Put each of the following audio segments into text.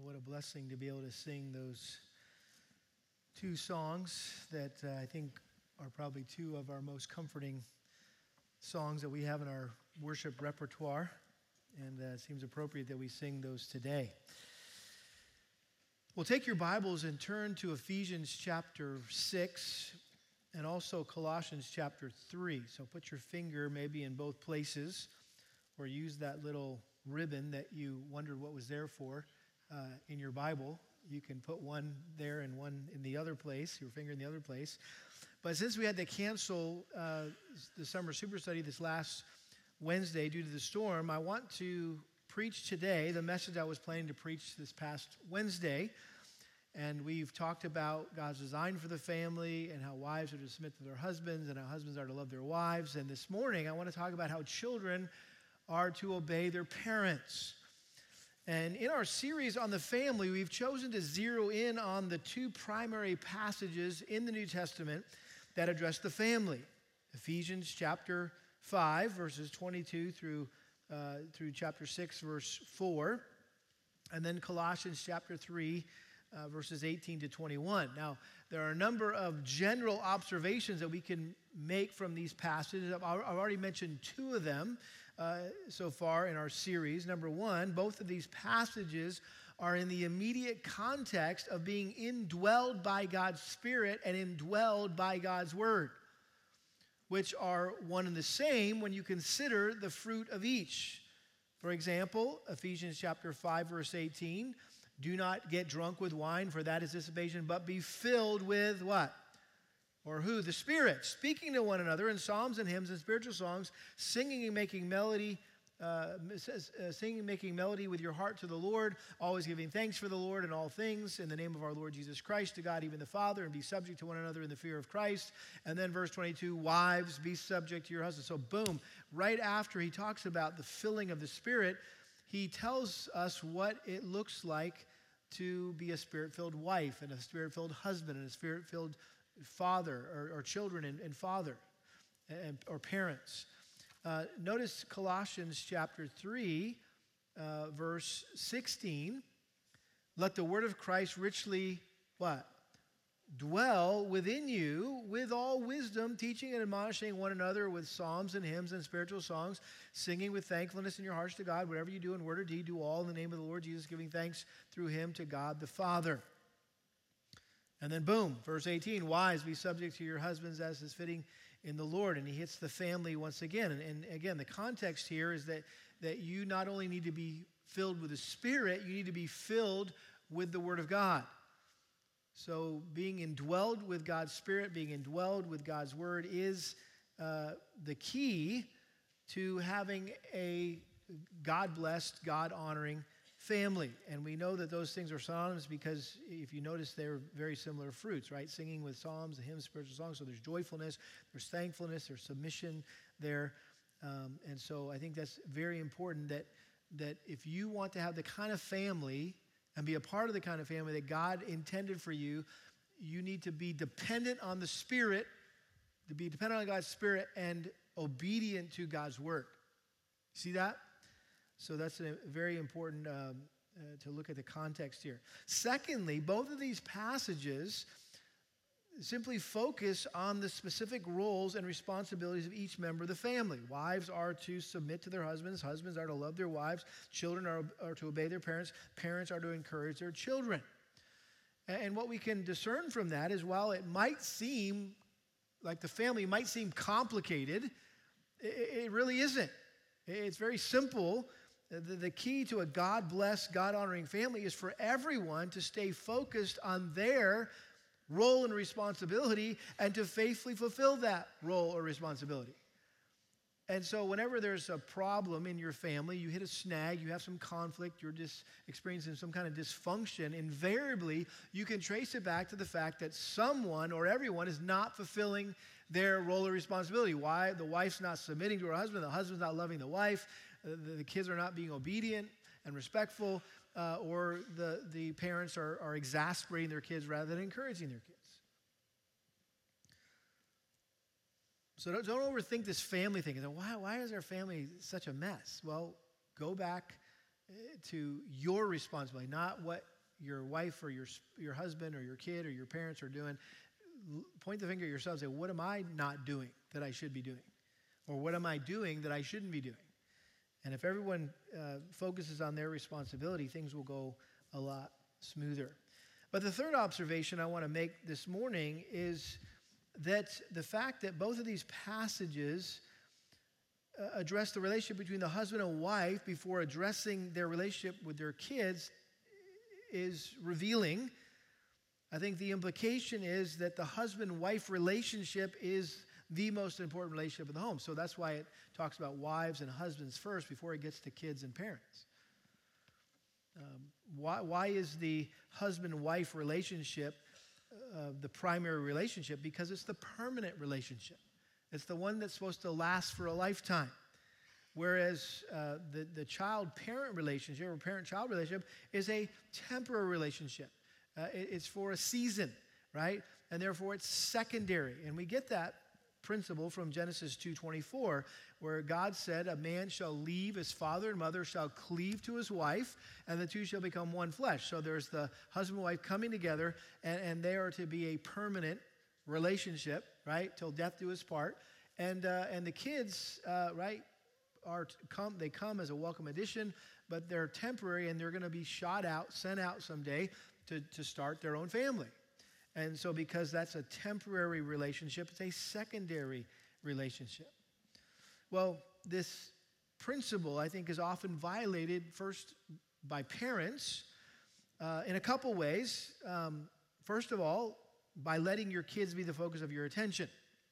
What a blessing to be able to sing those two songs that I think are probably two of our most comforting songs that we have in our worship repertoire. And it seems appropriate that we sing those today. Well, take your Bibles and turn to Ephesians chapter 6 and also Colossians chapter 3. So put your finger maybe in both places, or use that little ribbon that you wondered what was there for in your Bible. You can put one there and one in the other place, your finger in the other place. But since we had to cancel the summer super study this last Wednesday due to the storm, I want to preach today the message I was planning to preach this past Wednesday. And we've talked about God's design for the family and how wives are to submit to their husbands and how husbands are to love their wives. And this morning, I want to talk about how children are to obey their parents. And in our series on the family, we've chosen to zero in on the two primary passages in the New Testament that address the family. Ephesians chapter 5, verses 22 through chapter 6, verse 4. And then Colossians chapter 3, verses 18 to 21. Now, there are a number of general observations that we can make from these passages. I've already mentioned two of them so far in our series. Number one, both of these passages are in the immediate context of being indwelled by God's Spirit and indwelled by God's Word, which are one and the same when you consider the fruit of each. For example, Ephesians chapter 5, verse 18, do not get drunk with wine, for that is dissipation, but be filled with what? Or who? The Spirit, speaking to one another in psalms and hymns and spiritual songs, singing and making melody with your heart to the Lord, always giving thanks for the Lord in all things, in the name of our Lord Jesus Christ, to God even the Father, and be subject to one another in the fear of Christ. And then verse 22, wives, be subject to your husbands. So boom, right after he talks about the filling of the Spirit, he tells us what it looks like to be a Spirit-filled wife and a Spirit-filled husband and a Spirit-filled father or children and father or parents. Notice Colossians chapter 3, verse 16. Let the word of Christ richly, what? Dwell within you with all wisdom, teaching and admonishing one another with psalms and hymns and spiritual songs, singing with thankfulness in your hearts to God. Whatever you do in word or deed, do all in the name of the Lord Jesus, giving thanks through him to God the Father. And then boom, verse 18, wives, be subject to your husbands as is fitting in the Lord. And he hits the family once again. And again, the context here is that you not only need to be filled with the Spirit, you need to be filled with the Word of God. So being indwelled with God's Spirit, being indwelled with God's Word is the key to having a God-blessed, God-honoring family. And we know that those things are synonymous because if you notice, they're very similar fruits, right? Singing with psalms, hymns, spiritual songs. So there's joyfulness, there's thankfulness, there's submission there. And so I think that's very important that if you want to have the kind of family and be a part of the kind of family that God intended for you, you need to be dependent on the Spirit, to be dependent on God's Spirit and obedient to God's Word. See that? So that's very important to look at the context here. Secondly, both of these passages simply focus on the specific roles and responsibilities of each member of the family. Wives are to submit to their husbands. Husbands are to love their wives. Children are to obey their parents. Parents are to encourage their children. And what we can discern from that is while it might seem like the family might seem complicated, it really isn't. It's very simple. The key to a God-blessed, God-honoring family is for everyone to stay focused on their role and responsibility and to faithfully fulfill that role or responsibility. And so whenever there's a problem in your family, you hit a snag, you have some conflict, you're just experiencing some kind of dysfunction, invariably you can trace it back to the fact that someone or everyone is not fulfilling their role or responsibility. Why? The wife's not submitting to her husband, the husband's not loving the wife, the kids are not being obedient and respectful, or the parents are exasperating their kids rather than encouraging their kids. So don't overthink this family thing. Why is our family such a mess? Well, go back to your responsibility, not what your wife or your husband or your kid or your parents are doing, point the finger at yourself and say, what am I not doing that I should be doing? Or what am I doing that I shouldn't be doing? And if everyone focuses on their responsibility, things will go a lot smoother. But the third observation I want to make this morning is that the fact that both of these passages address the relationship between the husband and wife before addressing their relationship with their kids is revealing. I think the implication is that the husband-wife relationship is the most important relationship in the home. So that's why it talks about wives and husbands first before it gets to kids and parents. Why is the husband-wife relationship the primary relationship? Because it's the permanent relationship. It's the one that's supposed to last for a lifetime. Whereas the child-parent relationship or parent-child relationship is a temporary relationship. It's for a season, right? And therefore it's secondary. And we get that principle from Genesis 2:24, where God said, a man shall leave his father and mother, shall cleave to his wife, and the two shall become one flesh. So there's the husband and wife coming together, and they are to be a permanent relationship, right, till death do us part. And the kids, right, they come as a welcome addition, but they're temporary, and they're going to be sent out someday to start their own family. And so because that's a temporary relationship, it's a secondary relationship. Well, this principle, I think, is often violated first by parents in a couple ways. First of all, by letting your kids be the focus of your attention.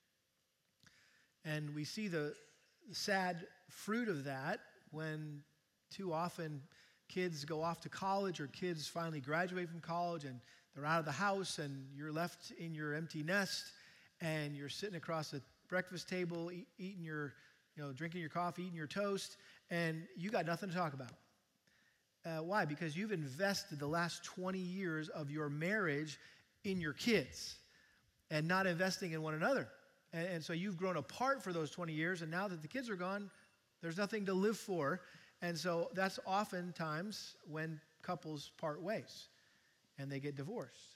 And we see the sad fruit of that when too often kids go off to college or kids finally graduate from college and they're out of the house and you're left in your empty nest and you're sitting across the breakfast table eating your, drinking your coffee, eating your toast, and you got nothing to talk about. Why? Because you've invested the last 20 years of your marriage in your kids and not investing in one another. And so you've grown apart for those 20 years, and now that the kids are gone, there's nothing to live for. And so that's oftentimes when couples part ways and they get divorced.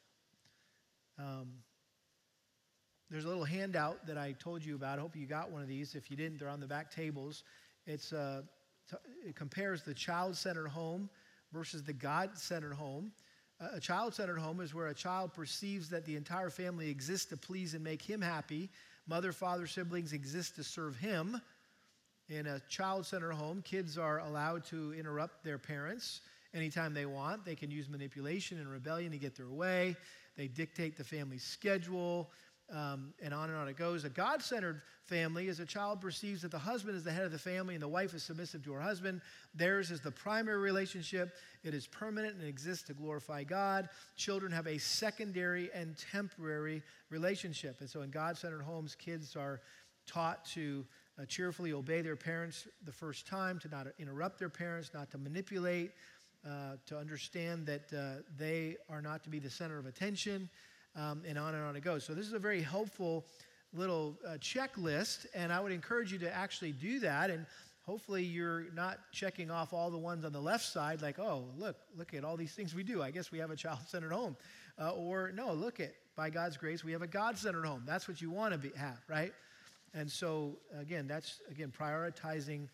There's a little handout that I told you about. I hope you got one of these. If you didn't, they're on the back tables. It compares the child-centered home versus the God-centered home. A child-centered home is where a child perceives that the entire family exists to please and make him happy. Mother, father, siblings exist to serve him. In a child-centered home, kids are allowed to interrupt their parents anytime they want. They can use manipulation and rebellion to get their way. They dictate the family's schedule, and on it goes. A God-centered family is a child perceives that the husband is the head of the family and the wife is submissive to her husband. Theirs is the primary relationship. It is permanent and exists to glorify God. Children have a secondary and temporary relationship. And so in God-centered homes, kids are taught to cheerfully obey their parents the first time, to not interrupt their parents, not to manipulate, to understand that they are not to be the center of attention, and on it goes. So this is a very helpful little checklist, and I would encourage you to actually do that. And hopefully you're not checking off all the ones on the left side like, oh, look at all these things we do. I guess we have a child-centered home. Or no, by God's grace, we have a God-centered home. That's what you want to have, right? And so, that's prioritizing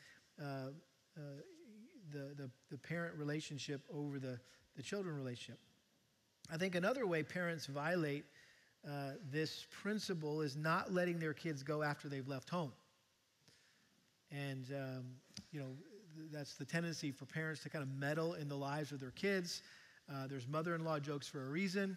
the parent relationship over the children relationship. I think another way parents violate this principle is not letting their kids go after they've left home. And, that's the tendency for parents to kind of meddle in the lives of their kids. There's mother-in-law jokes for a reason.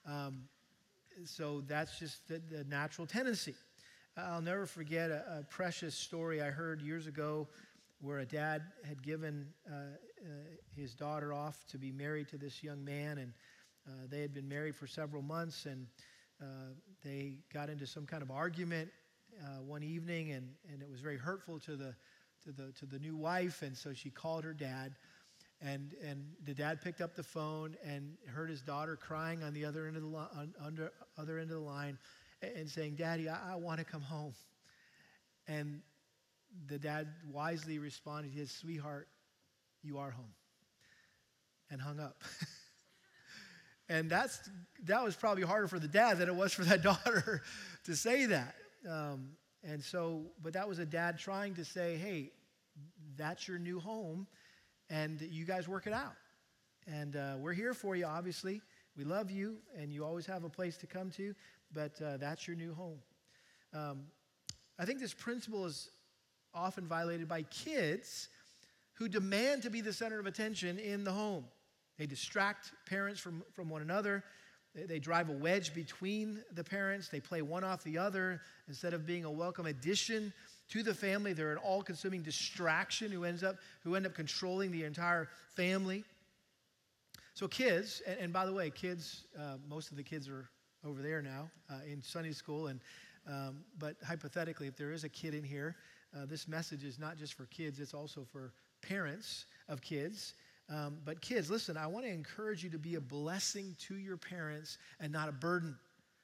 So that's just the natural tendency. I'll never forget a precious story I heard years ago where a dad had given his daughter off to be married to this young man, and they had been married for several months, and they got into some kind of argument one evening, and it was very hurtful to the new wife, and so she called her dad, and the dad picked up the phone and heard his daughter crying on the other end of the line, and saying, "Daddy, I want to come home." And the dad wisely responded, he said, "Sweetheart, you are home," and hung up. And that was probably harder for the dad than it was for that daughter to say that. But that was a dad trying to say, hey, that's your new home, and you guys work it out. And we're here for you, obviously. We love you, and you always have a place to come to, but that's your new home. I think this principle is often violated by kids who demand to be the center of attention in the home. They distract parents from one another. They drive a wedge between the parents. They play one off the other. Instead of being a welcome addition to the family, they're an all-consuming distraction who end up controlling the entire family. So kids, and by the way, kids, most of the kids are over there now in Sunday school. But hypothetically, if there is a kid in here, this message is not just for kids, it's also for parents of kids. But kids, listen, I want to encourage you to be a blessing to your parents and not a burden.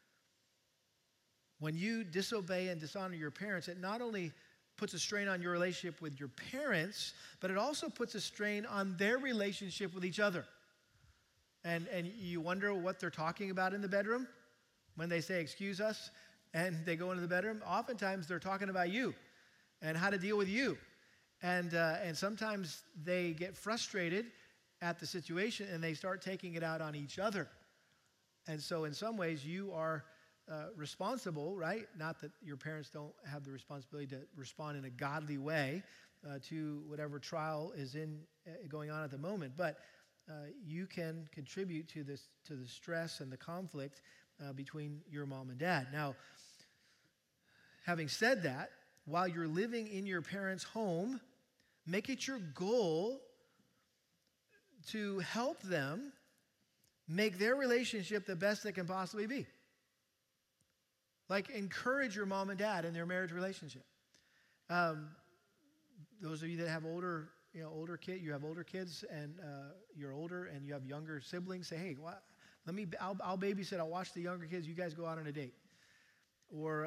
When you disobey and dishonor your parents, it not only puts a strain on your relationship with your parents, but it also puts a strain on their relationship with each other. And you wonder what they're talking about in the bedroom when they say, excuse us, and they go into the bedroom. Oftentimes they're talking about you and how to deal with you. And sometimes they get frustrated at the situation and they start taking it out on each other. And so in some ways you are responsible, right? Not that your parents don't have the responsibility to respond in a godly way to whatever trial is going on at the moment. But you can contribute to the stress and the conflict between your mom and dad. Now, having said that, while you're living in your parents' home, make it your goal to help them make their relationship the best it can possibly be. Like, encourage your mom and dad in their marriage relationship. Those of you that have older kids, you have older kids, and you're older, and you have younger siblings. Say, hey, I'll babysit. I'll watch the younger kids. You guys go out on a date. Or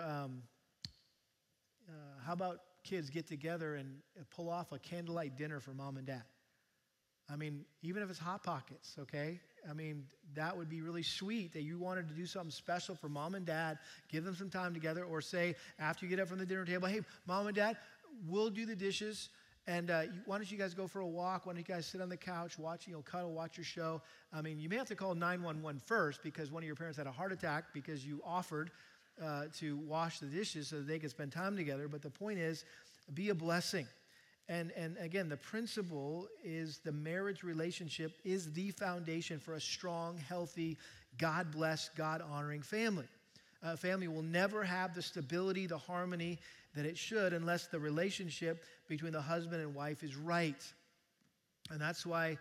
how about kids get together and pull off a candlelight dinner for mom and dad? I mean, even if it's Hot Pockets, okay? I mean, that would be really sweet that you wanted to do something special for mom and dad, give them some time together, or say, after you get up from the dinner table, hey, mom and dad, we'll do the dishes, and why don't you guys go for a walk? Why don't you guys sit on the couch, cuddle, watch your show? I mean, you may have to call 911 first because one of your parents had a heart attack because you offered to wash the dishes so that they could spend time together. But the point is, be a blessing. And again, the principle is the marriage relationship is the foundation for a strong, healthy, God-blessed, God-honoring family. A family will never have the stability, the harmony that it should unless the relationship between the husband and wife is right. And that's why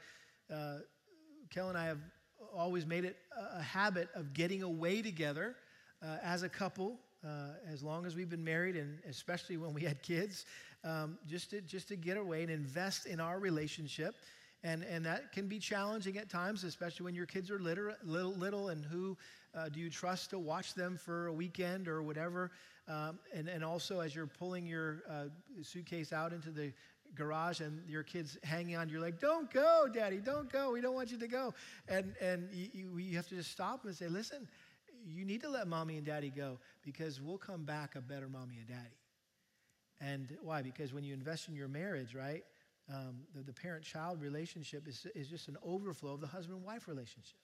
Kel and I have always made it a habit of getting away together as a couple, as long as we've been married, and especially when we had kids, just to get away and invest in our relationship. And that can be challenging at times, especially when your kids are little, and who do you trust to watch them for a weekend or whatever. And also as you're pulling your suitcase out into the garage and your kid's hanging on, you're like, don't go, Daddy, don't go. We don't want you to go. And you have to just stop and say, listen, you need to let Mommy and Daddy go because we'll come back a better Mommy and Daddy. And why? Because when you invest in your marriage, right, the parent-child relationship is just an overflow of the husband-wife relationship.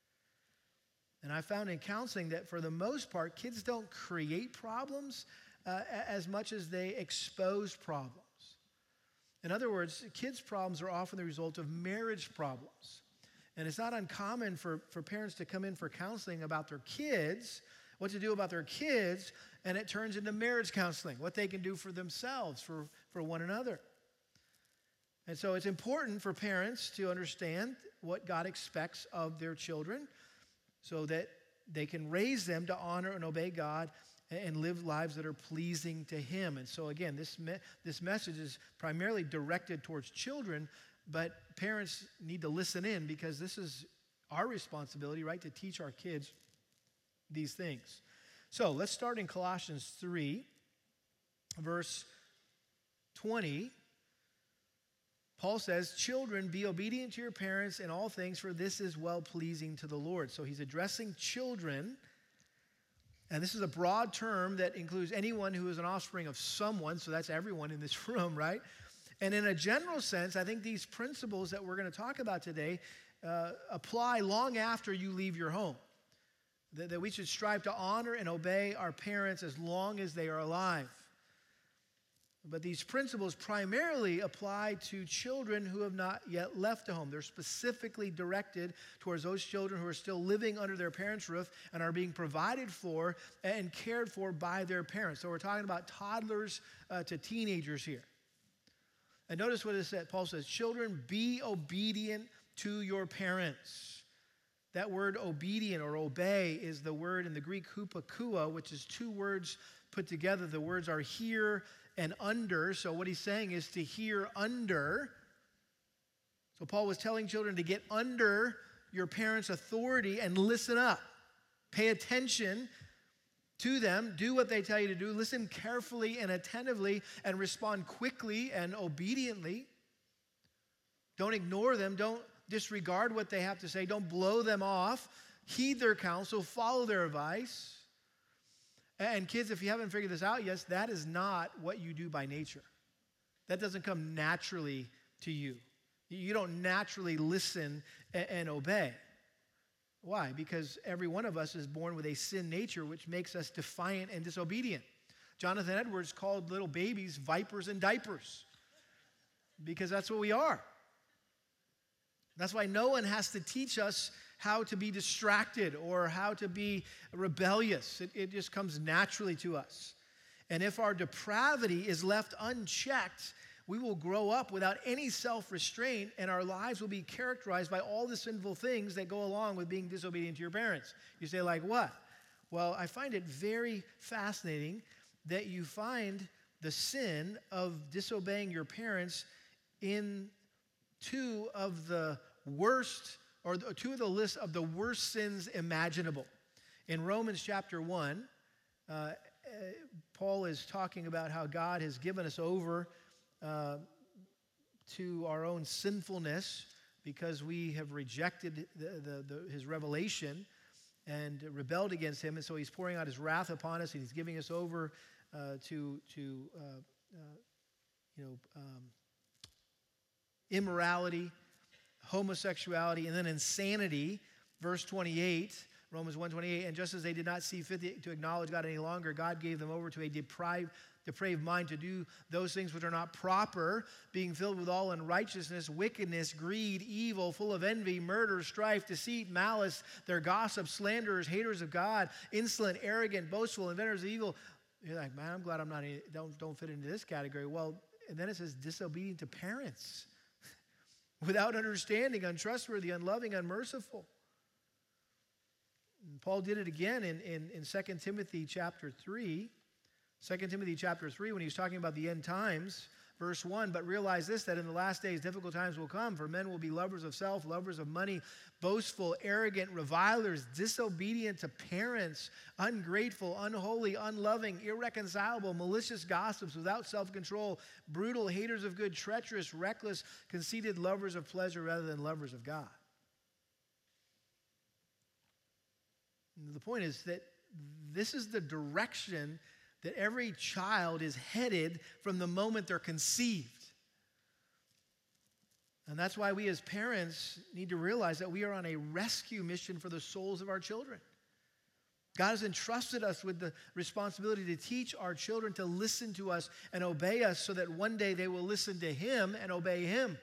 And I found in counseling that for the most part, kids don't create problems as much as they expose problems. In other words, kids' problems are often the result of marriage problems. And it's not uncommon for parents to come in for counseling about their kids, what to do about their kids, and it turns into marriage counseling, what they can do for themselves, for one another. And so it's important for parents to understand what God expects of their children so that they can raise them to honor and obey God and live lives that are pleasing to Him. And so again, this message is primarily directed towards children, but parents need to listen in because this is our responsibility, right, to teach our kids these things. So let's start in Colossians 3, verse 20. Paul says, children, be obedient to your parents in all things, for this is well-pleasing to the Lord. So he's addressing children, and this is a broad term that includes anyone who is an offspring of someone, so that's everyone in this room, right? And in a general sense, I think these principles that we're going to talk about today apply long after you leave your home. That we should strive to honor and obey our parents as long as they are alive. But these principles primarily apply to children who have not yet left the home. They're specifically directed towards those children who are still living under their parents' roof and are being provided for and cared for by their parents. So we're talking about toddlers to teenagers here. And notice what it said. Paul says, children, be obedient to your parents. That word obedient or obey is the word in the Greek hupakua, which is two words put together. The words are hear and under. So what he's saying is to hear under. So Paul was telling children to get under your parents' authority and listen up. Pay attention to them. Do what they tell you to do. Listen carefully and attentively and respond quickly and obediently. Don't ignore them. Don't disregard what they have to say. Don't blow them off. Heed their counsel. Follow their advice. And kids, if you haven't figured this out yet, that is not what you do by nature. That doesn't come naturally to you. You don't naturally listen and obey. Why? Because every one of us is born with a sin nature, which makes us defiant and disobedient. Jonathan Edwards called little babies vipers in diapers, because that's what we are. That's why no one has to teach us how to be distracted or how to be rebellious. It just comes naturally to us. And if our depravity is left unchecked, we will grow up without any self-restraint, and our lives will be characterized by all the sinful things that go along with being disobedient to your parents. You say, like what? Well, I find it very fascinating that you find the sin of disobeying your parents in two of the worst, or two of the list of the worst sins imaginable. In Romans chapter 1, Paul is talking about how God has given us over to our own sinfulness because we have rejected his revelation and rebelled against him. And so he's pouring out his wrath upon us, and he's giving us over to immorality, homosexuality, and then insanity. Verse 28, Romans 1:28, and just as they did not see fit to acknowledge God any longer, God gave them over to a depraved mind to do those things which are not proper, being filled with all unrighteousness, wickedness, greed, evil, full of envy, murder, strife, deceit, malice. They're gossips, slanderers, haters of God, insolent, arrogant, boastful, inventors of evil. You're like, man, I'm glad I'm not, don't fit into this category. Well, and then it says disobedient to parents. Without understanding, untrustworthy, unloving, unmerciful. And Paul did it again in 2 Timothy chapter 3. 2 Timothy chapter 3, when he's talking about the end times, verse 1, but realize this, that in the last days difficult times will come, for men will be lovers of self, lovers of money, boastful, arrogant, revilers, disobedient to parents, ungrateful, unholy, unloving, irreconcilable, malicious gossips, without self-control, brutal, haters of good, treacherous, reckless, conceited, lovers of pleasure rather than lovers of God. And the point is that this is the direction that every child is headed from the moment they're conceived. And that's why we as parents need to realize that we are on a rescue mission for the souls of our children. God has entrusted us with the responsibility to teach our children to listen to us and obey us so that one day they will listen to Him and obey Him.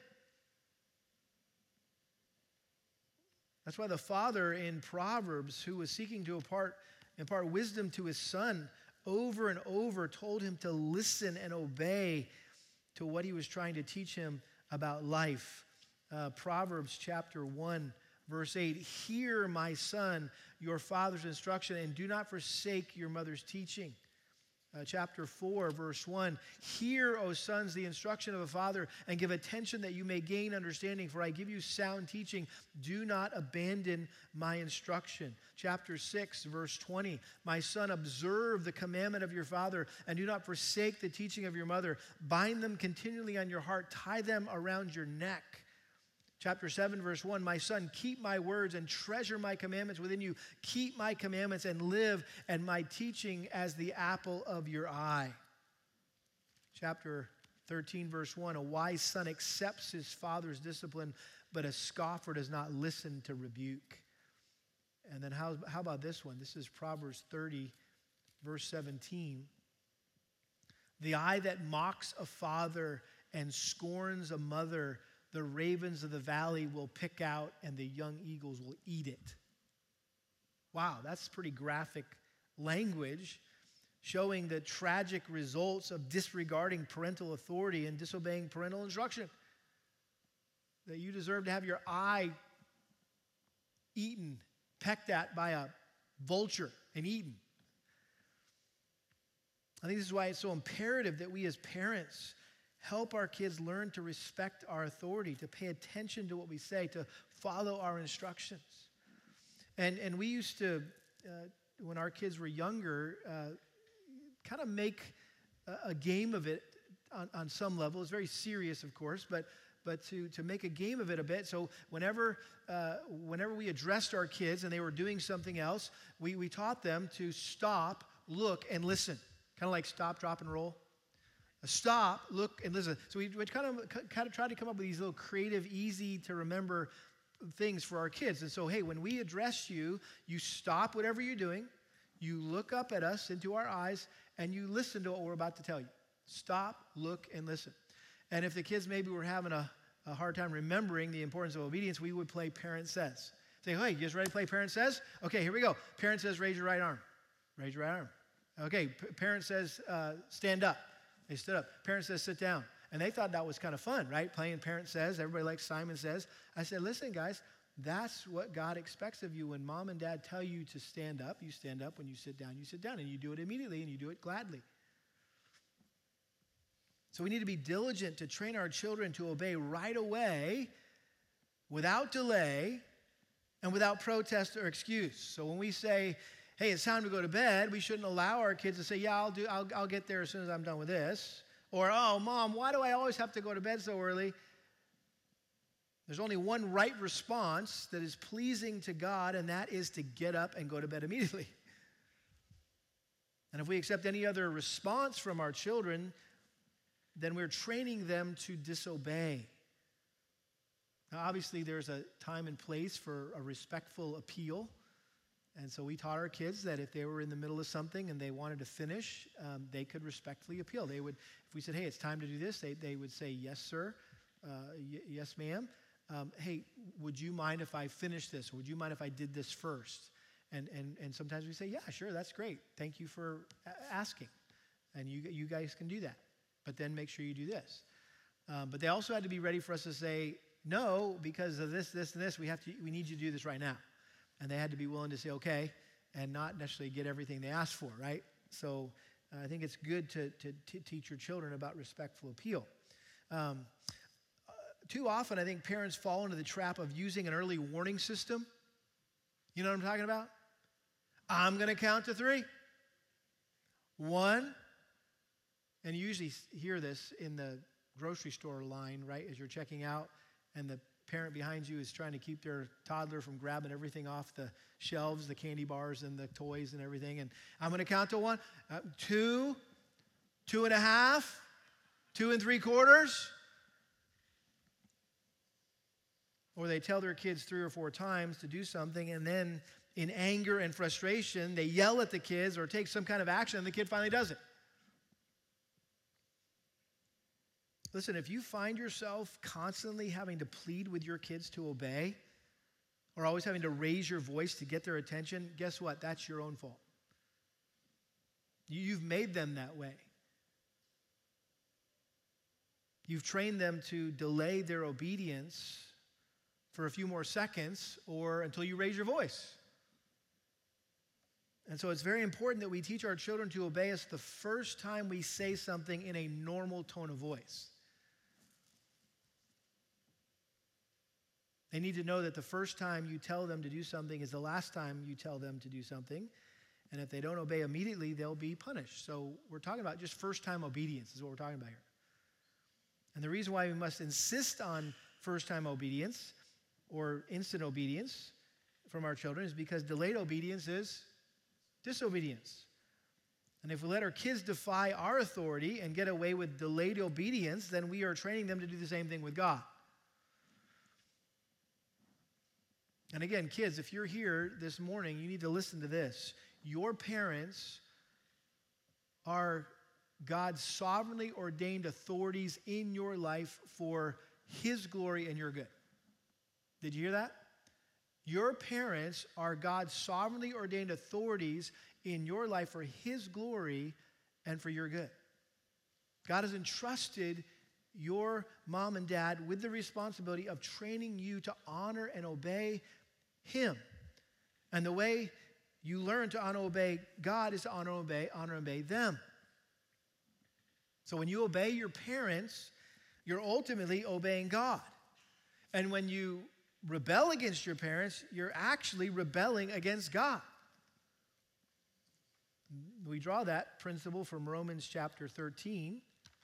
That's why the father in Proverbs, who was seeking to impart wisdom to his son, over and over told him to listen and obey to what he was trying to teach him about life. Proverbs chapter 1, verse 8, hear, my son, your father's instruction, and do not forsake your mother's teaching. chapter 4, verse 1. Hear, O sons, the instruction of a father, and give attention that you may gain understanding, for I give you sound teaching. Do not abandon my instruction. Chapter 6, verse 20. My son, observe the commandment of your father, and do not forsake the teaching of your mother. Bind them continually on your heart. Tie them around your neck. Chapter 7, verse 1, my son, keep my words and treasure my commandments within you. Keep my commandments and live, and my teaching as the apple of your eye. Chapter 13, verse 1, a wise son accepts his father's discipline, but a scoffer does not listen to rebuke. And then how about this one? This is Proverbs 30, verse 17. The eye that mocks a father and scorns a mother, the ravens of the valley will pick out, and the young eagles will eat it. Wow, that's pretty graphic language, showing the tragic results of disregarding parental authority and disobeying parental instruction. That you deserve to have your eye eaten, pecked at by a vulture and eaten. I think this is why it's so imperative that we as parents help our kids learn to respect our authority, to pay attention to what we say, to follow our instructions. And we used to, when our kids were younger, kind of make a game of it on some level. It's very serious, of course, but to make a game of it a bit. So whenever we addressed our kids and they were doing something else, we taught them to stop, look, and listen. Kind of like stop, drop, and roll. Stop, look, and listen. So we kind of tried to come up with these little creative, easy to remember things for our kids. And so, hey, when we address you, you stop whatever you're doing, you look up at us into our eyes, and you listen to what we're about to tell you. Stop, look, and listen. And if the kids maybe were having a hard time remembering the importance of obedience, we would play Parent Says. Say, hey, you guys ready to play Parent Says? Okay, here we go. Parent says, raise your right arm. Raise your right arm. Okay, parent says, stand up. They stood up. Parent says, sit down. And they thought that was kind of fun, right? Playing Parent Says. Everybody likes Simon Says. I said, listen, guys, that's what God expects of you. When mom and dad tell you to stand up, you stand up. When you sit down, you sit down. And you do it immediately, and you do it gladly. So we need to be diligent to train our children to obey right away, without delay, and without protest or excuse. So when we say, hey, it's time to go to bed, we shouldn't allow our kids to say, yeah, I'll get there as soon as I'm done with this. Or, oh, Mom, why do I always have to go to bed so early? There's only one right response that is pleasing to God, and that is to get up and go to bed immediately. And if we accept any other response from our children, then we're training them to disobey. Now, obviously, there's a time and place for a respectful appeal. And so we taught our kids that if they were in the middle of something and they wanted to finish, they could respectfully appeal. They would, if we said, hey, it's time to do this, they would say, yes, sir, yes, ma'am. Hey, would you mind if I finish this? Or would you mind if I did this first? And sometimes we say, yeah, sure, that's great. Thank you for asking. And you guys can do that. But then make sure you do this. But they also had to be ready for us to say, no, because of this, this, and this, we need you to do this right now. And they had to be willing to say, okay, and not necessarily get everything they asked for, right? So I think it's good to teach your children about respectful appeal. Too often, I think parents fall into the trap of using an early warning system. You know what I'm talking about? I'm going to count to 3. 1. And you usually hear this in the grocery store line, right, as you're checking out, and the parent behind you is trying to keep their toddler from grabbing everything off the shelves, the candy bars and the toys and everything. And I'm going to count to 1, 2, 2.5, 2 3/4. Or they tell their kids 3 or 4 times to do something, and then in anger and frustration, they yell at the kids or take some kind of action, and the kid finally does it. Listen, if you find yourself constantly having to plead with your kids to obey, or always having to raise your voice to get their attention, guess what? That's your own fault. You've made them that way. You've trained them to delay their obedience for a few more seconds or until you raise your voice. And so it's very important that we teach our children to obey us the first time we say something in a normal tone of voice. They need to know that the first time you tell them to do something is the last time you tell them to do something. And if they don't obey immediately, they'll be punished. So we're talking about just first-time obedience is what we're talking about here. And the reason why we must insist on first-time obedience or instant obedience from our children is because delayed obedience is disobedience. And if we let our kids defy our authority and get away with delayed obedience, then we are training them to do the same thing with God. And again, kids, if you're here this morning, you need to listen to this. Your parents are God's sovereignly ordained authorities in your life for His glory and your good. Did you hear that? Your parents are God's sovereignly ordained authorities in your life for His glory and for your good. God has entrusted your mom and dad with the responsibility of training you to honor and obey Him. And the way you learn to honor and obey God is to honor and obey them. So when you obey your parents, you're ultimately obeying God. And when you rebel against your parents, you're actually rebelling against God. We draw that principle from Romans chapter 13,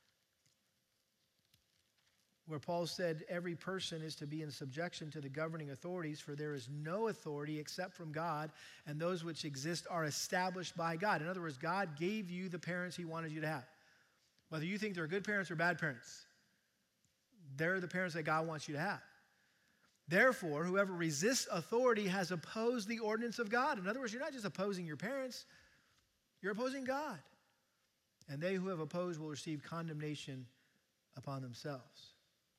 where Paul said every person is to be in subjection to the governing authorities, for there is no authority except from God, and those which exist are established by God. In other words, God gave you the parents He wanted you to have. Whether you think they're good parents or bad parents, they're the parents that God wants you to have. Therefore, whoever resists authority has opposed the ordinance of God. In other words, you're not just opposing your parents, you're opposing God. And they who have opposed will receive condemnation upon themselves.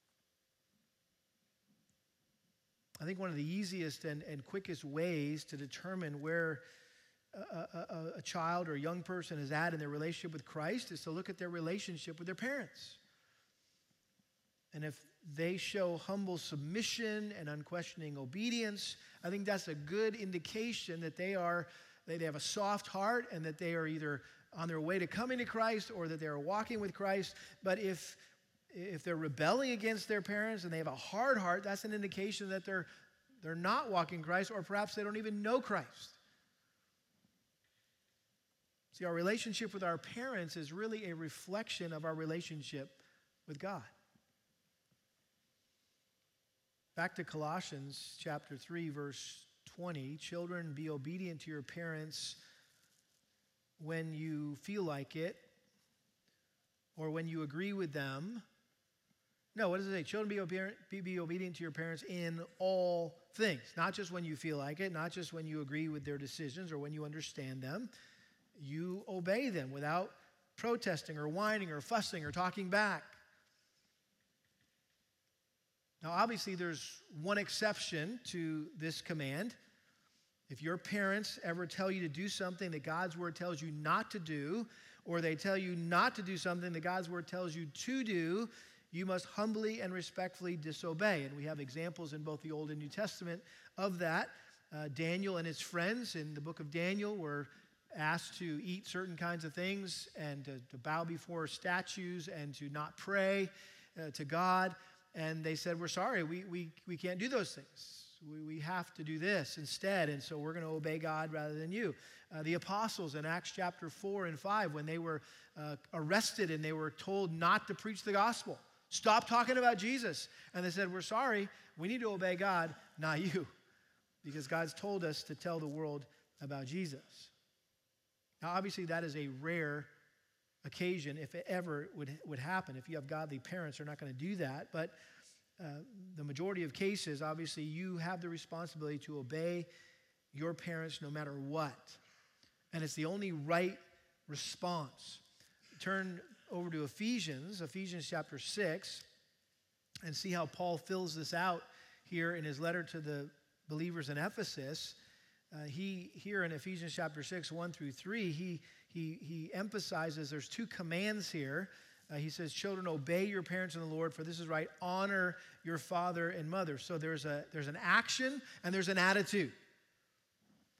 I think one of the easiest and quickest ways to determine where a child or a young person is at in their relationship with Christ is to look at their relationship with their parents. And if they show humble submission and unquestioning obedience, I think that's a good indication that they have a soft heart and that they are either on their way to coming to Christ or that they are walking with Christ. But if they're rebelling against their parents and they have a hard heart, that's an indication that they're not walking Christ, or perhaps they don't even know Christ. See, our relationship with our parents is really a reflection of our relationship with God. Back to Colossians chapter 3, verse 20. Children, be obedient to your parents when you feel like it or when you agree with them. No, what does it say? Children, be obedient to your parents in all things. Not just when you feel like it, not just when you agree with their decisions or when you understand them. You obey them without protesting or whining or fussing or talking back. Now, obviously, there's one exception to this command. If your parents ever tell you to do something that God's word tells you not to do, or they tell you not to do something that God's word tells you to do, you must humbly and respectfully disobey. And we have examples in both the Old and New Testament of that. Daniel and his friends in the book of Daniel were asked to eat certain kinds of things and to bow before statues and to not pray to God. And they said, we're sorry, we can't do those things. We have to do this instead, and so we're going to obey God rather than you. The apostles in Acts chapter 4 and 5, when they were arrested and they were told not to preach the gospel, stop talking about Jesus. And they said, we're sorry, we need to obey God, not you, because God's told us to tell the world about Jesus. Now, obviously, that is a rare occasion, if it ever would happen. If you have godly parents, they're not going to do that. But the majority of cases, obviously, you have the responsibility to obey your parents no matter what. And it's the only right response. Turn over to Ephesians chapter 6, and see how Paul fills this out here in his letter to the believers in Ephesus. He here in Ephesians chapter 6, 1 through 3, he emphasizes there's two commands here. He says, children, obey your parents in the Lord, for this is right. Honor your father and mother. So there's an action and there's an attitude.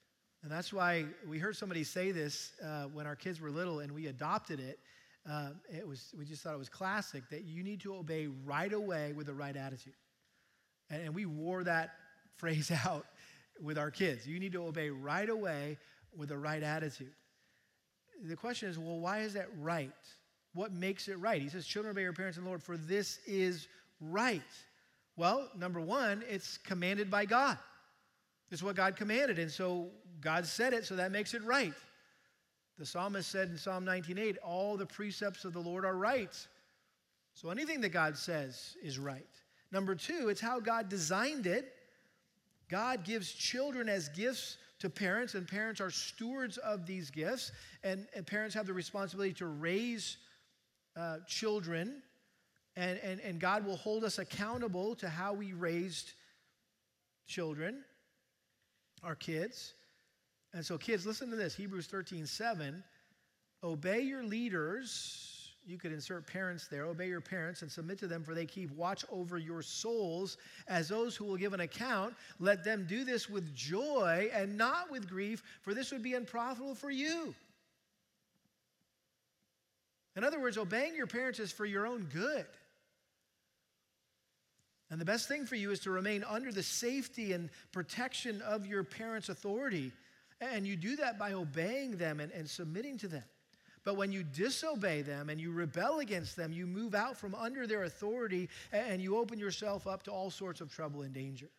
And that's why we heard somebody say this when our kids were little and we adopted it. We just thought it was classic that you need to obey right away with the right attitude. And we wore that phrase out with our kids. You need to obey right away with the right attitude. The question is, well, why is that right? What makes it right? He says, children, obey your parents in the Lord, for this is right. Well, number one, it's commanded by God. It's what God commanded, and so God said it, so that makes it right. The psalmist said in Psalm 19:8, all the precepts of the Lord are right. So anything that God says is right. Number two, it's how God designed it. God gives children as gifts to parents, and parents are stewards of these gifts, and parents have the responsibility to raise children, and God will hold us accountable to how we raised children, our kids. And so kids, listen to this, Hebrews 13:7, obey your leaders. You could insert parents there. Obey your parents and submit to them, for they keep watch over your souls as those who will give an account. Let them do this with joy and not with grief, for this would be unprofitable for you. In other words, obeying your parents is for your own good. And the best thing for you is to remain under the safety and protection of your parents' authority. And you do that by obeying them and submitting to them. But when you disobey them and you rebel against them, you move out from under their authority and you open yourself up to all sorts of trouble and danger.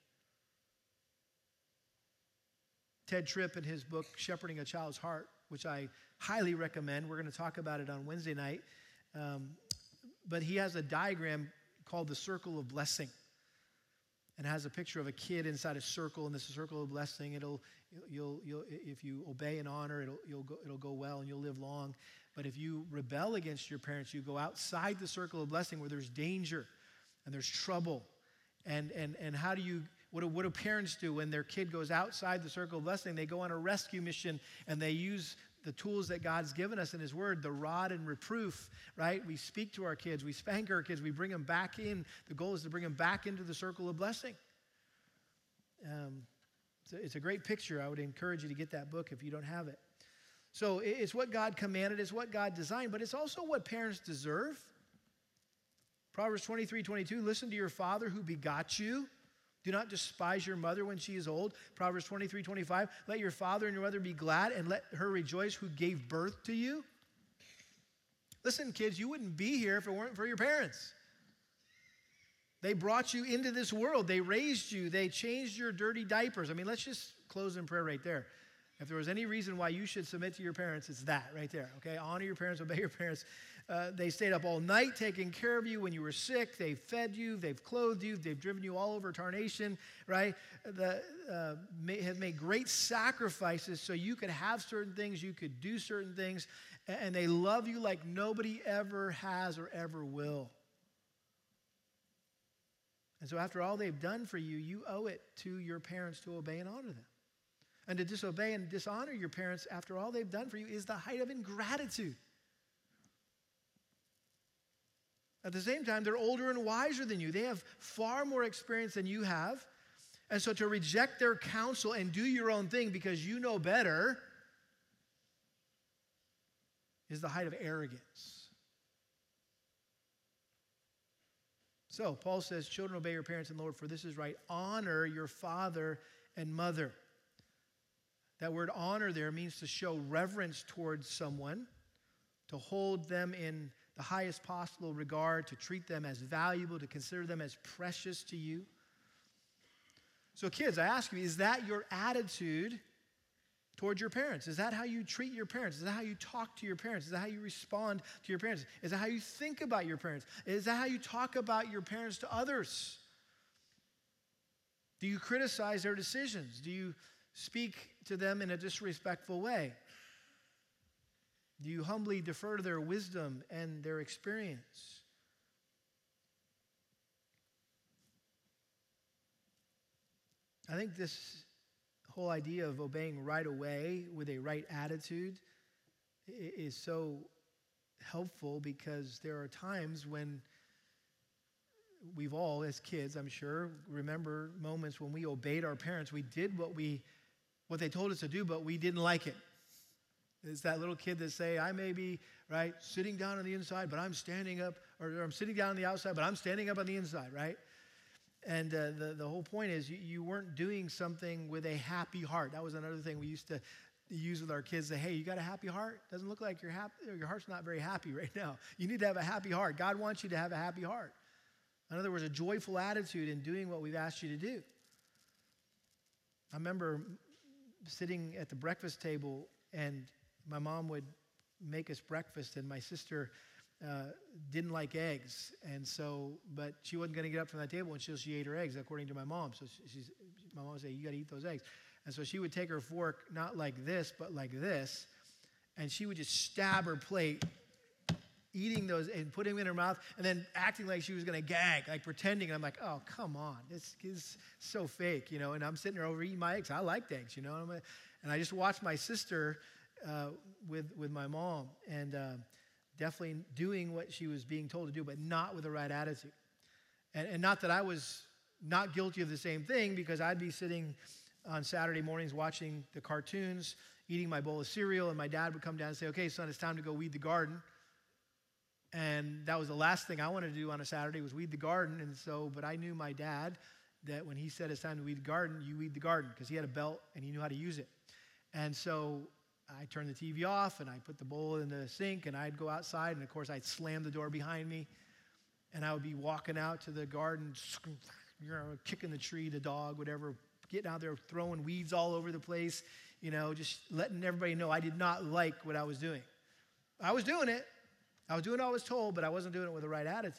Ted Tripp, in his book, Shepherding a Child's Heart, which I highly recommend. We're going to talk about it on Wednesday night. But he has a diagram called the Circle of Blessing. And it has a picture of a kid inside a circle, and this is a circle of blessing. You'll if you obey and honor, it'll go well and you'll live long. But if you rebel against your parents, you go outside the circle of blessing where there's danger and there's trouble. And how do you, what do parents do when their kid goes outside the circle of blessing? They go on a rescue mission and they use the tools that God's given us in His Word, the rod and reproof, right? We speak to our kids, we spank our kids, we bring them back in. The goal is to bring them back into the circle of blessing. It's a great picture. I would encourage you to get that book if you don't have it. So it's what God commanded, it's what God designed, but it's also what parents deserve. Proverbs 23:22, listen to your father who begot you. Do not despise your mother when she is old. Proverbs 23:25, let your father and your mother be glad and let her rejoice who gave birth to you. Listen, kids, you wouldn't be here if it weren't for your parents. They brought you into this world. They raised you. They changed your dirty diapers. I mean, let's just close in prayer right there. If there was any reason why you should submit to your parents, it's that right there, okay? Honor your parents, obey your parents. They stayed up all night taking care of you when you were sick. They fed you. They've clothed you. They've driven you all over tarnation, right? Have made great sacrifices so you could have certain things, you could do certain things, and they love you like nobody ever has or ever will. And so after all they've done for you, you owe it to your parents to obey and honor them. And to disobey and dishonor your parents after all they've done for you is the height of ingratitude. At the same time, they're older and wiser than you. They have far more experience than you have. And so to reject their counsel and do your own thing because you know better is the height of arrogance. So Paul says, children, obey your parents in the Lord, for this is right. Honor your father and mother. That word honor there means to show reverence towards someone, to hold them in the highest possible regard, to treat them as valuable, to consider them as precious to you. So kids, I ask you, is that your attitude towards your parents? Is that how you treat your parents? Is that how you talk to your parents? Is that how you respond to your parents? Is that how you think about your parents? Is that how you talk about your parents to others? Do you criticize their decisions? Do you speak to them in a disrespectful way? Do you humbly defer to their wisdom and their experience? I think this whole idea of obeying right away with a right attitude is so helpful because there are times when we've all, as kids, I'm sure, remember moments when we obeyed our parents. We did what we what they told us to do, but we didn't like it. It's that little kid that say, I may be, right, sitting down on the inside, but I'm standing up, or I'm sitting down on the outside, but I'm standing up on the inside, right? And the whole point is you weren't doing something with a happy heart. That was another thing we used to use with our kids. Say, hey, you got a happy heart? Doesn't look like you're happy. Your heart's not very happy right now. You need to have a happy heart. God wants you to have a happy heart. In other words, a joyful attitude in doing what we've asked you to do. I remember sitting at the breakfast table, and my mom would make us breakfast, and my sister didn't like eggs, and so, but she wasn't going to get up from that table until she ate her eggs, according to my mom. So my mom would say, you got to eat those eggs. And so she would take her fork, not like this, but like this, and she would just stab her plate, eating those and putting them in her mouth, and then acting like she was going to gag, like pretending. And I'm like, oh, come on. This is so fake, you know, and I'm sitting there over eating my eggs. I liked eggs, you know. And I just watched my sister with my mom, and definitely doing what she was being told to do, but not with the right attitude. And not that I was not guilty of the same thing, because I'd be sitting on Saturday mornings watching the cartoons, eating my bowl of cereal, and my dad would come down and say, okay, son, it's time to go weed the garden. And that was the last thing I wanted to do on a Saturday, was weed the garden. And so, but I knew my dad, that when he said it's time to weed the garden, you weed the garden, because he had a belt and he knew how to use it. And so I turned the TV off, and I put the bowl in the sink, and I'd go outside, and of course I'd slam the door behind me, and I would be walking out to the garden, you know, kicking the tree, the dog, whatever, getting out there, throwing weeds all over the place, you know, just letting everybody know I did not like what I was doing. I was doing it. I was doing what I was told, but I wasn't doing it with the right attitude.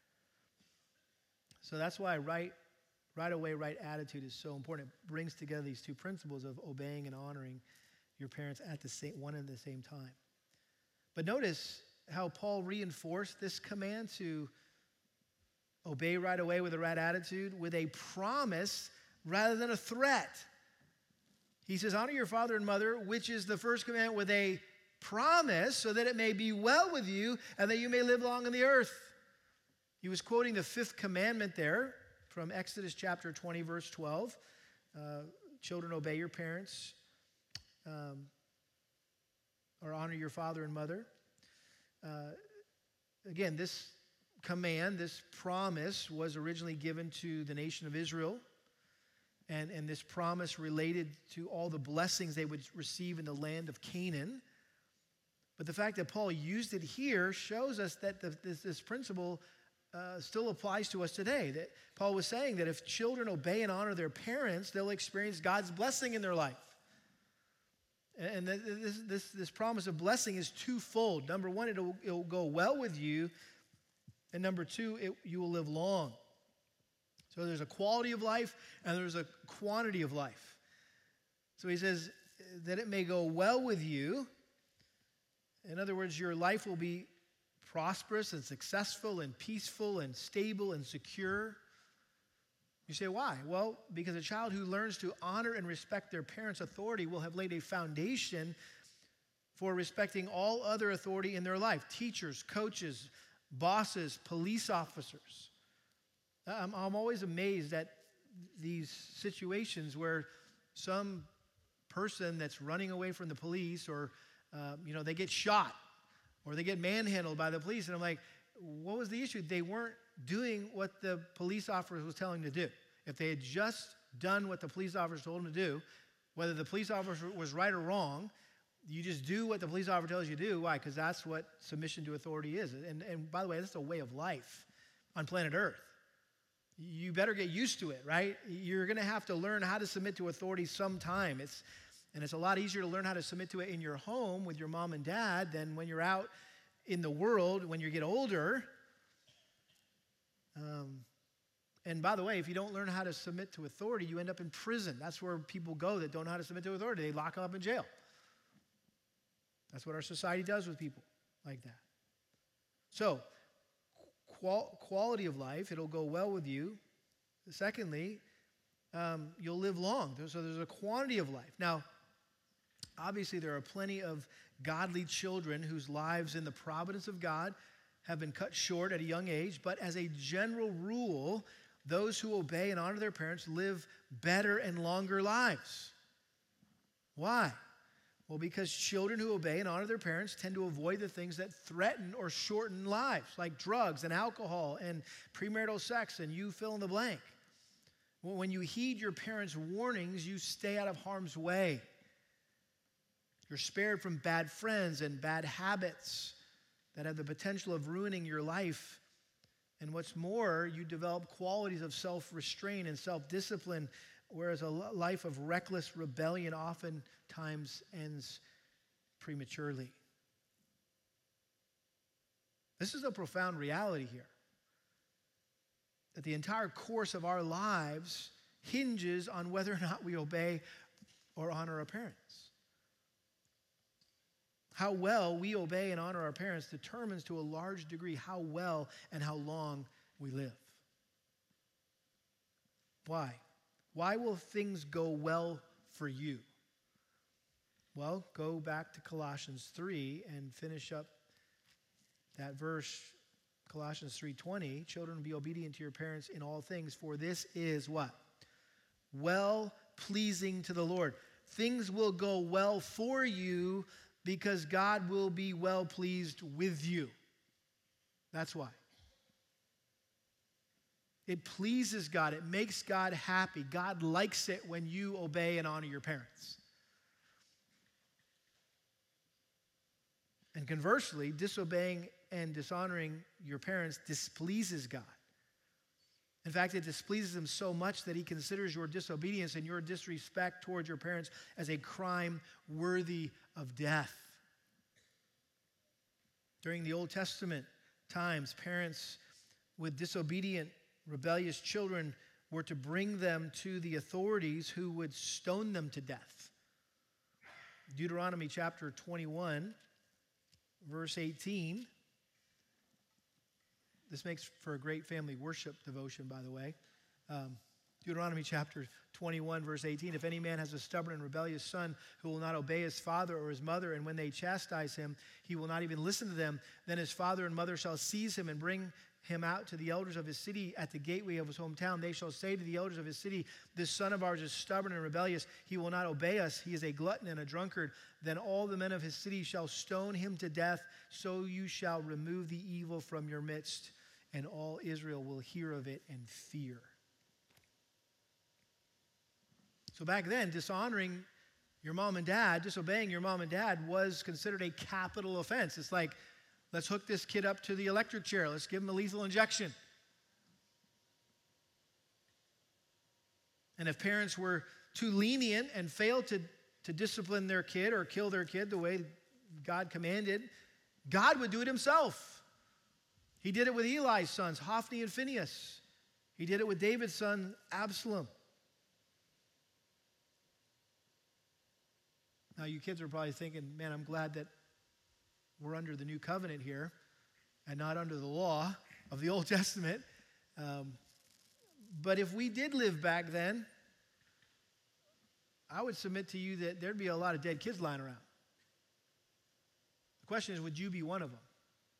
So that's why right away, right attitude is so important. It brings together these two principles of obeying and honoring your parents at the same time. But notice how Paul reinforced this command to obey right away with the right attitude with a promise rather than a threat. He says, honor your father and mother, which is the first commandment, with a promise, so that it may be well with you and that you may live long on the earth. He was quoting the fifth commandment there from Exodus chapter 20, verse 12. Children, obey your parents, or honor your father and mother. Again, this command, this promise, was originally given to the nation of Israel. And this promise related to all the blessings they would receive in the land of Canaan. But the fact that Paul used it here shows us that this principle still applies to us today. That Paul was saying that if children obey and honor their parents, they'll experience God's blessing in their life. And this promise of blessing is twofold. Number one, it'll go well with you. And number two, you will live long. So there's a quality of life and there's a quantity of life. So he says that it may go well with you. In other words, your life will be prosperous and successful and peaceful and stable and secure. You say, why? Well, because a child who learns to honor and respect their parents' authority will have laid a foundation for respecting all other authority in their life. Teachers, coaches, bosses, police officers. I'm always amazed at these situations where some person that's running away from the police, or they get shot or they get manhandled by the police, and I'm like, what was the issue? They weren't doing what the police officer was telling them to do. If they had just done what the police officer told them to do, whether the police officer was right or wrong, you just do what the police officer tells you to do. Why? Because that's what submission to authority is. And by the way, that's a way of life on planet Earth. You better get used to it, right? You're going to have to learn how to submit to authority sometime. It's a lot easier to learn how to submit to it in your home with your mom and dad than when you're out in the world when you get older. And by the way, if you don't learn how to submit to authority, you end up in prison. That's where people go that don't know how to submit to authority. They lock them up in jail. That's what our society does with people like that. So, quality of life, it'll go well with you. Secondly, you'll live long. So there's a quantity of life. Now, obviously there are plenty of godly children whose lives in the providence of God have been cut short at a young age, but as a general rule, those who obey and honor their parents live better and longer lives. Why? Well, because children who obey and honor their parents tend to avoid the things that threaten or shorten lives, like drugs and alcohol and premarital sex, and you fill in the blank. When you heed your parents' warnings, you stay out of harm's way. You're spared from bad friends and bad habits that have the potential of ruining your life. And what's more, you develop qualities of self-restraint and self-discipline, whereas a life of reckless rebellion oftentimes ends prematurely. This is a profound reality here, that the entire course of our lives hinges on whether or not we obey or honor our parents. How well we obey and honor our parents determines to a large degree how well and how long we live. Why? Why will things go well for you? Well, go back to Colossians 3 and finish up that verse, Colossians 3:20. Children, be obedient to your parents in all things, for this is what? Well-pleasing to the Lord. Things will go well for you because God will be well pleased with you. That's why. It pleases God. It makes God happy. God likes it when you obey and honor your parents. And conversely, disobeying and dishonoring your parents displeases God. In fact, it displeases him so much that he considers your disobedience and your disrespect towards your parents as a crime worthy of death. During the Old Testament times, parents with disobedient, rebellious children were to bring them to the authorities who would stone them to death. Deuteronomy chapter 21, verse 18. This makes for a great family worship devotion, by the way. Deuteronomy chapter 21, verse 18. If any man has a stubborn and rebellious son who will not obey his father or his mother, and when they chastise him, he will not even listen to them, then his father and mother shall seize him and bring him out to the elders of his city at the gateway of his hometown. They shall say to the elders of his city, this son of ours is stubborn and rebellious. He will not obey us. He is a glutton and a drunkard. Then all the men of his city shall stone him to death. So you shall remove the evil from your midst, and all Israel will hear of it and fear. So back then, dishonoring your mom and dad, disobeying your mom and dad was considered a capital offense. It's like, let's hook this kid up to the electric chair. Let's give him a lethal injection. And if parents were too lenient and failed to discipline their kid or kill their kid the way God commanded, God would do it himself. He did it with Eli's sons, Hophni and Phinehas. He did it with David's son, Absalom. Now, you kids are probably thinking, man, I'm glad that we're under the new covenant here and not under the law of the Old Testament. But if we did live back then, I would submit to you that there'd be a lot of dead kids lying around. The question is, would you be one of them?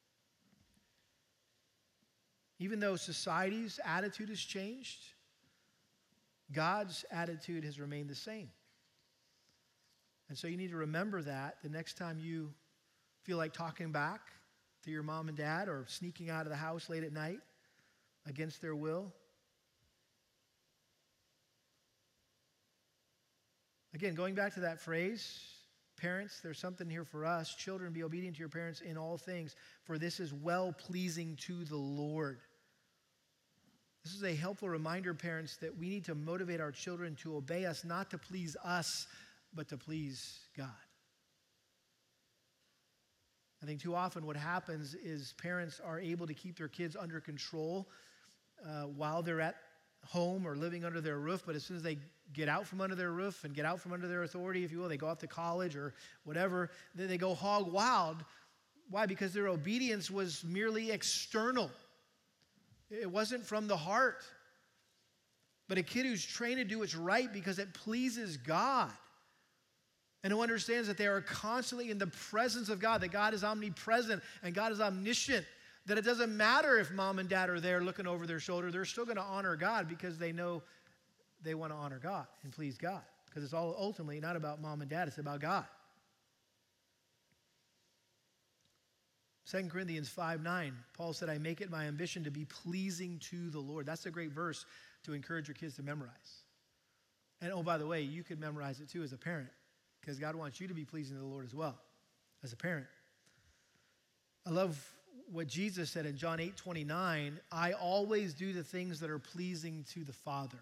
Even though society's attitude has changed, God's attitude has remained the same. And so you need to remember that the next time you feel like talking back to your mom and dad or sneaking out of the house late at night against their will. Again, going back to that phrase, parents, there's something here for us. Children, be obedient to your parents in all things, for this is well-pleasing to the Lord. This is a helpful reminder, parents, that we need to motivate our children to obey us, not to please us, but to please God. I think too often what happens is parents are able to keep their kids under control while they're at home or living under their roof, but as soon as they get out from under their roof and get out from under their authority, if you will, they go off to college or whatever, then they go hog wild. Why? Because their obedience was merely external. It wasn't from the heart. But a kid who's trained to do what's right because it pleases God, and who understands that they are constantly in the presence of God, that God is omnipresent and God is omniscient, that it doesn't matter if mom and dad are there looking over their shoulder, they're still going to honor God because they know they want to honor God and please God because it's all ultimately not about mom and dad, it's about God. 2 Corinthians 5:9, Paul said, I make it my ambition to be pleasing to the Lord. That's a great verse to encourage your kids to memorize. And oh, by the way, you could memorize it too as a parent, because God wants you to be pleasing to the Lord as well, as a parent. I love what Jesus said in John 8:29, I always do the things that are pleasing to the Father.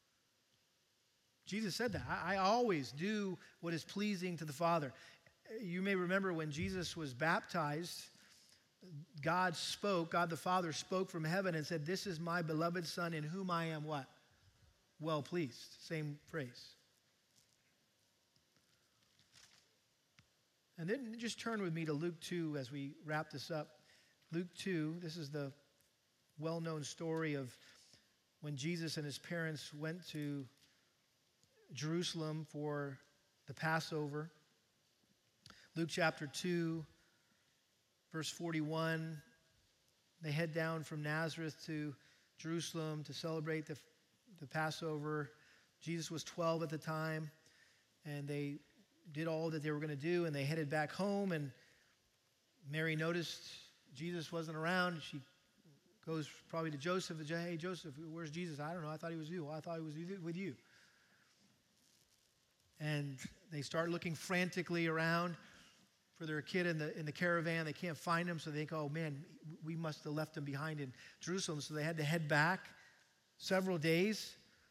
Jesus said that. I always do what is pleasing to the Father. You may remember when Jesus was baptized, God the Father spoke from heaven and said, this is my beloved Son in whom I am what? Well pleased. Same phrase. And then just turn with me to Luke 2 as we wrap this up. Luke 2, this is the well-known story of when Jesus and his parents went to Jerusalem for the Passover. Luke chapter 2, verse 41, they head down from Nazareth to Jerusalem to celebrate the Passover. Jesus was 12 at the time, and they did all that they were going to do, and they headed back home, and Mary noticed Jesus wasn't around. She goes probably to Joseph and says, hey, Joseph, where's Jesus? I don't know. I thought he was with you. Well, I thought he was with you. And they start looking frantically around for their kid in the caravan. They can't find him, so they think, oh, man, we must have left him behind in Jerusalem. So they had to head back several days.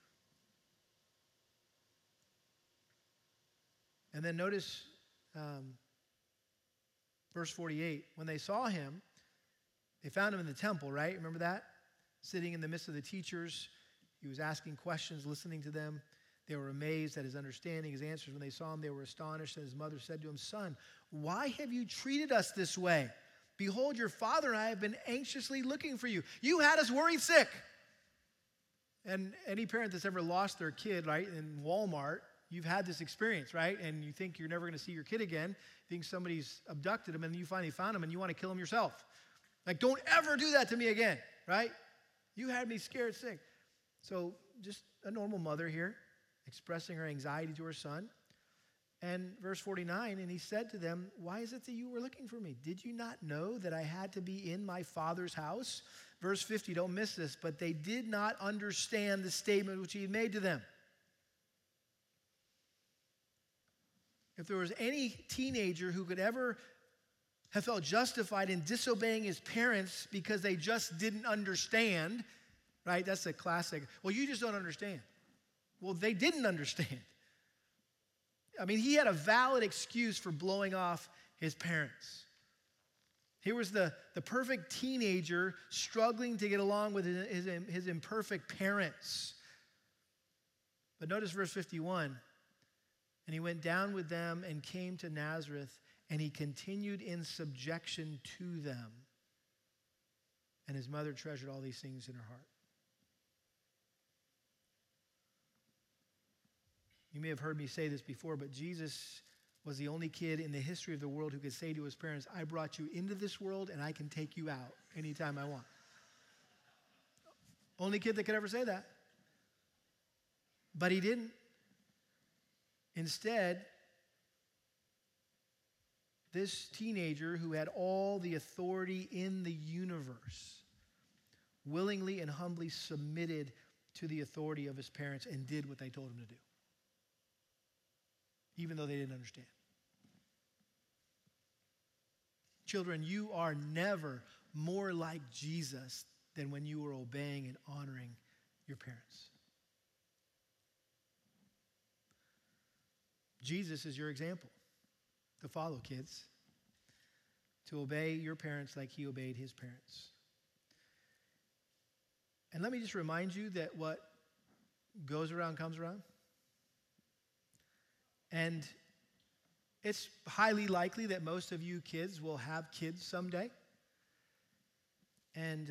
And then notice verse 48. When they saw him, they found him in the temple, right? Remember that? Sitting in the midst of the teachers. He was asking questions, listening to them. They were amazed at his understanding, his answers. When they saw him, they were astonished. And his mother said to him, Son, why have you treated us this way? Behold, your father and I have been anxiously looking for you. You had us worried sick. And any parent that's ever lost their kid, right, in Walmart, you've had this experience, right? And you think you're never going to see your kid again. You think somebody's abducted him, and you finally found him, and you want to kill him yourself. Like, don't ever do that to me again, right? You had me scared sick. So just a normal mother here, expressing her anxiety to her son. And verse 49, and he said to them, why is it that you were looking for me? Did you not know that I had to be in my Father's house? Verse 50, don't miss this, but they did not understand the statement which he had made to them. If there was any teenager who could ever have felt justified in disobeying his parents because they just didn't understand, right? That's a classic. Well, you just don't understand. Well, they didn't understand. I mean, he had a valid excuse for blowing off his parents. Here was the perfect teenager struggling to get along with his imperfect parents. But notice verse 51. And he went down with them and came to Nazareth, and he continued in subjection to them. And his mother treasured all these things in her heart. You may have heard me say this before, but Jesus was the only kid in the history of the world who could say to his parents, I brought you into this world, and I can take you out anytime I want. Only kid that could ever say that. But he didn't. Instead, this teenager who had all the authority in the universe willingly and humbly submitted to the authority of his parents and did what they told him to do, even though they didn't understand. Children, you are never more like Jesus than when you are obeying and honoring your parents. Jesus is your example to follow, kids, to obey your parents like he obeyed his parents. And let me just remind you that what goes around comes around. And it's highly likely that most of you kids will have kids someday. And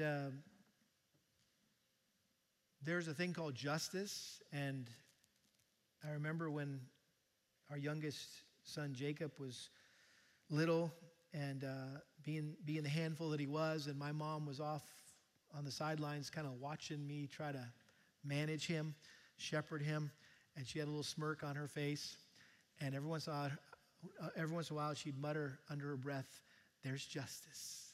there's a thing called justice. And I remember when our youngest son, Jacob, was little and being the handful that he was, and my mom was off on the sidelines kind of watching me try to manage him, shepherd him. and she had a little smirk on her face. And every once in a while, she'd mutter under her breath, "There's justice."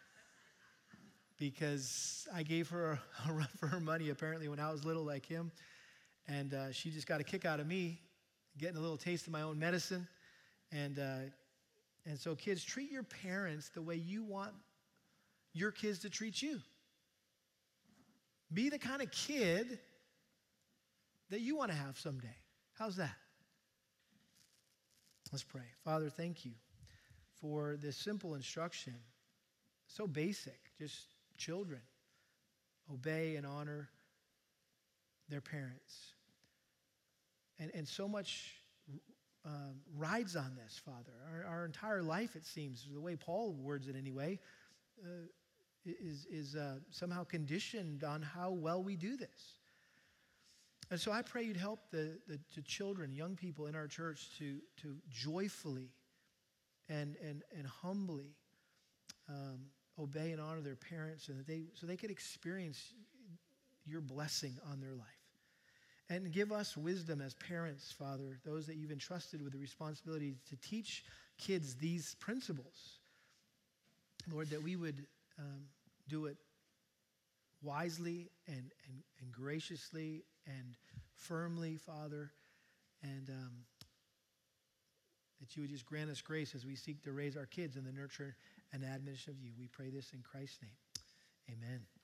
Because I gave her a run for her money, apparently, when I was little like him. And she just got a kick out of me, getting a little taste of my own medicine. And so kids, treat your parents the way you want your kids to treat you. Be the kind of kid that you want to have someday. How's that? Let's pray. Father, thank you for this simple instruction. So basic, just children obey and honor their parents. And so much rides on this, Father. Our entire life, it seems, the way Paul words it anyway, is somehow conditioned on how well we do this. And so I pray you'd help the children, young people in our church to joyfully and humbly obey and honor their parents, and so they could experience your blessing on their life. And give us wisdom as parents, Father, those that you've entrusted with the responsibility to teach kids these principles. Lord, that we would do it wisely and graciously and firmly, Father, and that you would just grant us grace as we seek to raise our kids in the nurture and admonition of you. We pray this in Christ's name. Amen.